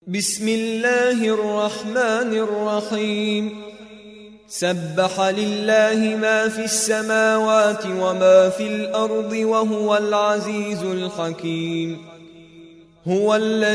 بسم الله الرحمن الرحيم. سبح لله ما في السماوات وما في الأرض وهو العزيز الحكيم. هو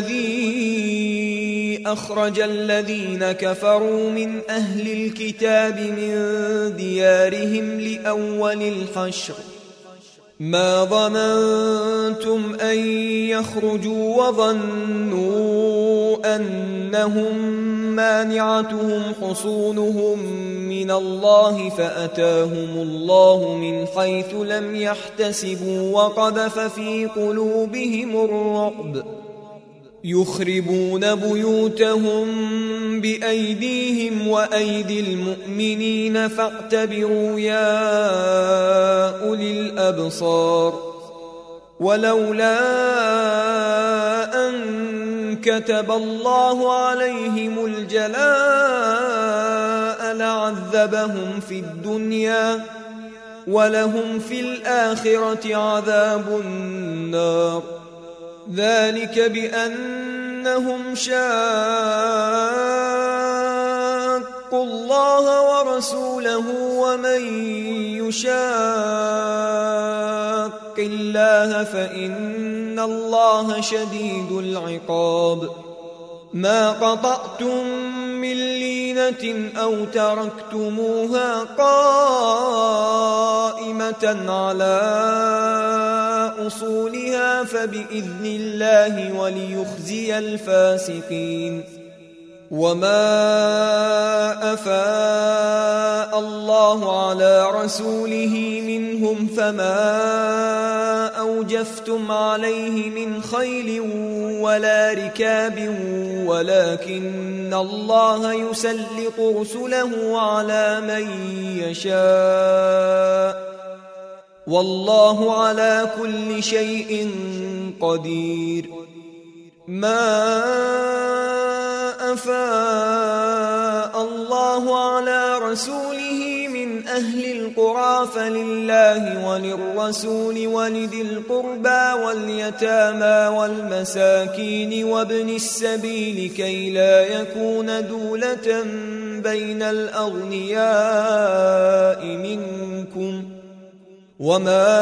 الذي أخرج الذين كفروا من أهل الكتاب من ديارهم لأول الحشر ما ظننتم أن يخرجوا وظنوا أنهم مانعتهم حصونهم من الله فأتاهم الله من حيث لم يحتسبوا وقذف في قلوبهم الرعب يخربون بيوتهم بأيديهم وأيدي المؤمنين فاعتبروا يا أولي الأبصار. ولولا أن كتب الله عليهم الجلاء لعذبهم في الدنيا ولهم في الآخرة عذاب النار. ذلك بأنهم شاقوا الله ورسوله ومن يشاق الله فإن الله شديد العقاب. ما قطعتم من لينة أو تركتموها قائمة على أصولها فبإذن الله وليخزي الفاسقين. وما أفاء الله على رسوله منهم فما أوجفتم عليه من خيل ولا ركاب ولكن الله يسلط رسله على من يشاء والله على كل شيء قدير. ما أفاء الله على رسوله من أهل القرى فلله وللرسول ولذي القربى واليتامى والمساكين وابن السبيل كي لا يكون دولة بين الأغنياء منكم. وما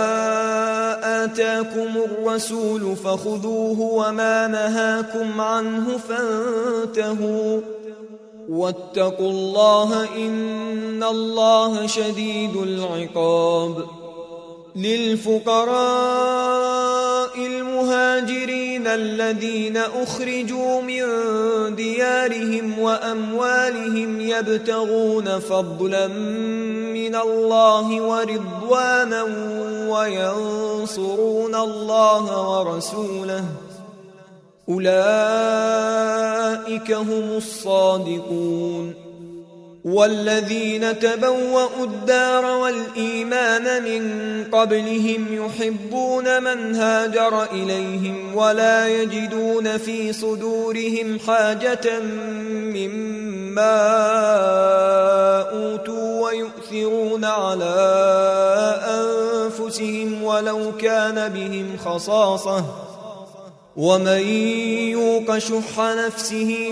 آتاكم الرسول فخذوه وما نهاكم عنه فانتهوا واتقوا الله إن الله شديد العقاب. للفقراء المهاجرين الذين أخرجوا من ديارهم وأموالهم يبتغون فضلا من الله ورضوانا وينصرون الله ورسوله أولئك هم الصادقون. والذين تبوأوا الدار والإيمان من قبلهم يحبون من هاجر إليهم ولا يجدون في صدورهم حاجة مما أوتوا ويؤثرون على أنفسهم ولو كان بهم خصاصة ومن يوق شح نفسه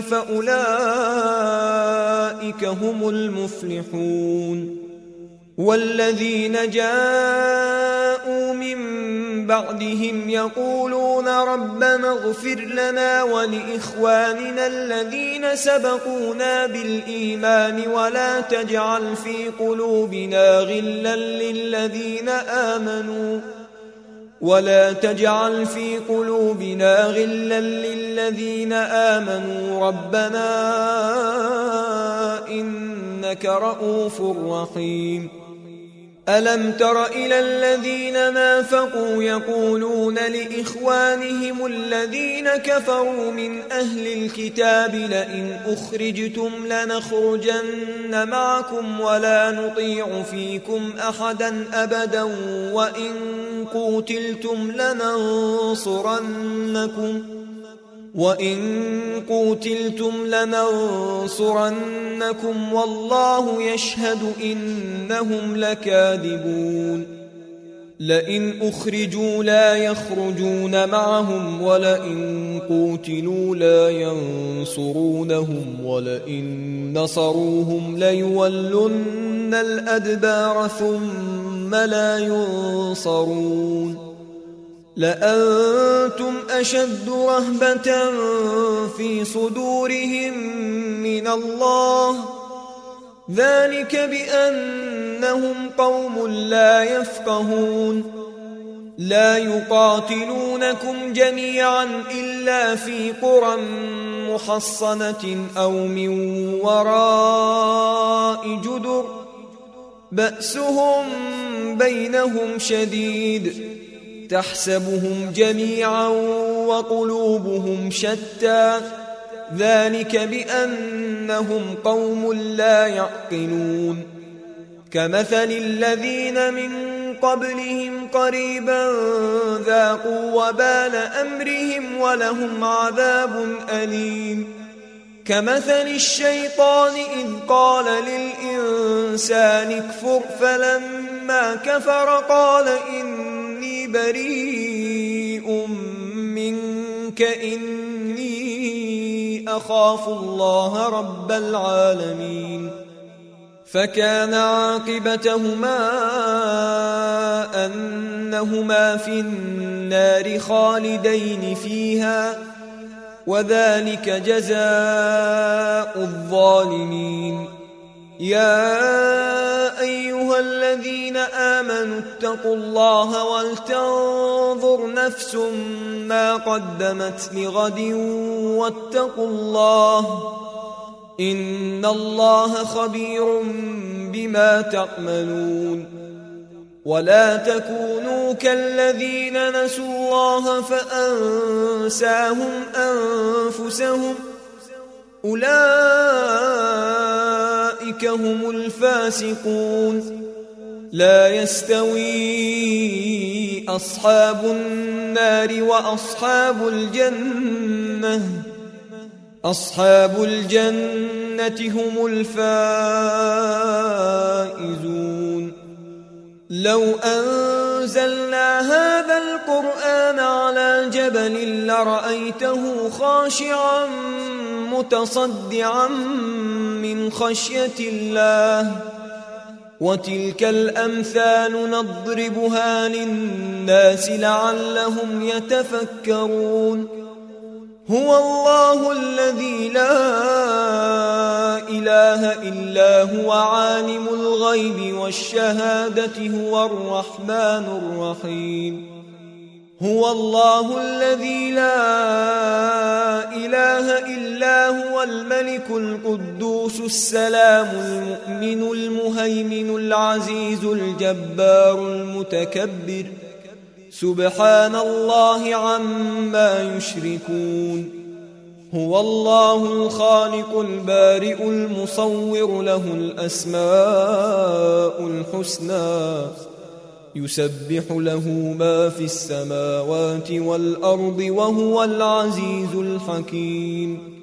فأولئك هم المفلحون. والذين جاءوا من بعدهم يقولون ربنا اغفر لنا ولإخواننا الذين سبقونا بالإيمان ولا تجعل في قلوبنا غلا للذين آمنوا ربنا إنك رؤوف رحيم. ألم تر إلى الذين نافقوا يقولون لإخوانهم الذين كفروا من أهل الكتاب لئن أخرجتم لنخرجن معكم ولا نطيع فيكم أحدا أبدا وإن قوتلتم لننصرنكم والله يشهد إنهم لكاذبون. لئن أخرجوا لا يخرجون معهم ولئن قوتلوا لا ينصرونهم ولئن نصروهم ليولن الأدبار ثم لا ينصرون لأنتم أشد رهبة في صدورهم من الله ذلك بأنهم قوم لا يفقهون لا يقاتلونكم جميعا إلا في قرى محصنة أو من وراء جدر بأسهم بينهم شديد تحسبهم جميعا وقلوبهم شتى ذلك بأنهم قوم لا يعقلون كمثل الذين من قبلهم قريبا ذاقوا وبال أمرهم ولهم عذاب أليم كمثل الشيطان إذ قال للإنسان اكفر فلما كفر قال إني بريء منك إني أخاف الله رب العالمين فكان عاقبتهما أنهما في النار خالدين فيها وذلك جزاء الظالمين يا أيها الذين آمنوا اتقوا الله ولتنظر نفس ما قدمت لغد واتقوا الله إن الله خبير بما تعملون ولا تكونوا كالذين نسوا الله فأنساهم أنفسهم أولئك هم الفاسقون لا يستوي أصحاب النار وأصحاب الجنة أصحاب الجنة هم الفائزون لو أنزلنا هذا القرآن على جبل لرأيته خاشعا متصدعا من خشية الله وتلك الأمثال نضربها للناس لعلهم يتفكرون هو الله الذي لا إله إلا هو عالم الغيب والشهادة هو الرحمن الرحيم هو الله الذي لا إله إلا هو الملك القدوس السلام المؤمن المهيمن العزيز الجبار المتكبر سبحان الله عما يشركون هو الله الخالق البارئ المصور له الأسماء الحسنى يسبح له ما في السماوات والأرض وهو العزيز الحكيم